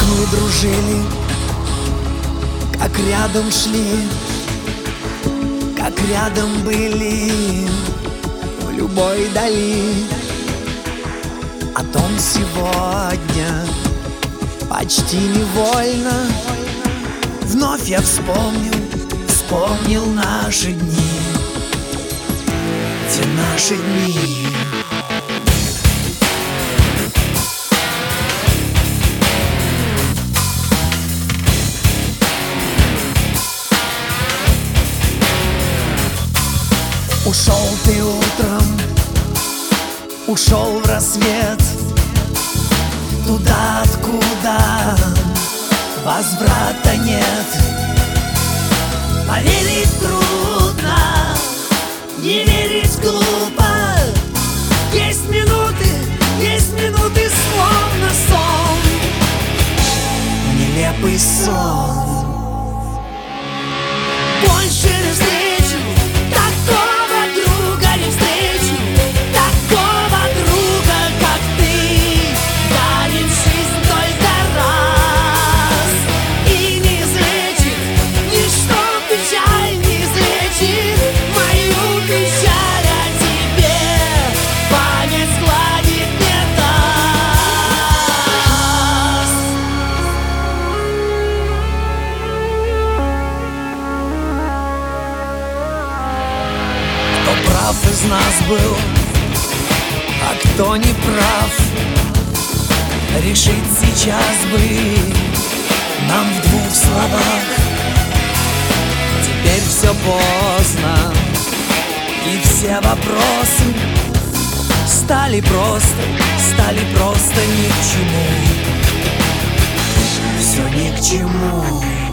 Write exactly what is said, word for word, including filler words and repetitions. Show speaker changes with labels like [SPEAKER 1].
[SPEAKER 1] мы дружили, как рядом шли, как рядом были в любой дали. О том сегодня почти невольно вновь я вспомнил, вспомнил наши дни, те наши дни. Ушел ты утром, ушел в рассвет, туда, откуда возврата нет. Поверить трудно, не верить глупо. Есть минуты, есть минуты, словно сон, нелепый сон. Больше не встречу такого друга, не встречу такого друга, как ты. Дарит жизнь только раз и не излечит ничто, печаль не излечит мою печаль, а тебе память сгладит не даст. Кто прав из нас был, а кто не прав, решить сейчас бы нам в двух словах. Теперь все поздно, и все вопросы стали просто, стали просто ни к чему. Все ни к чему.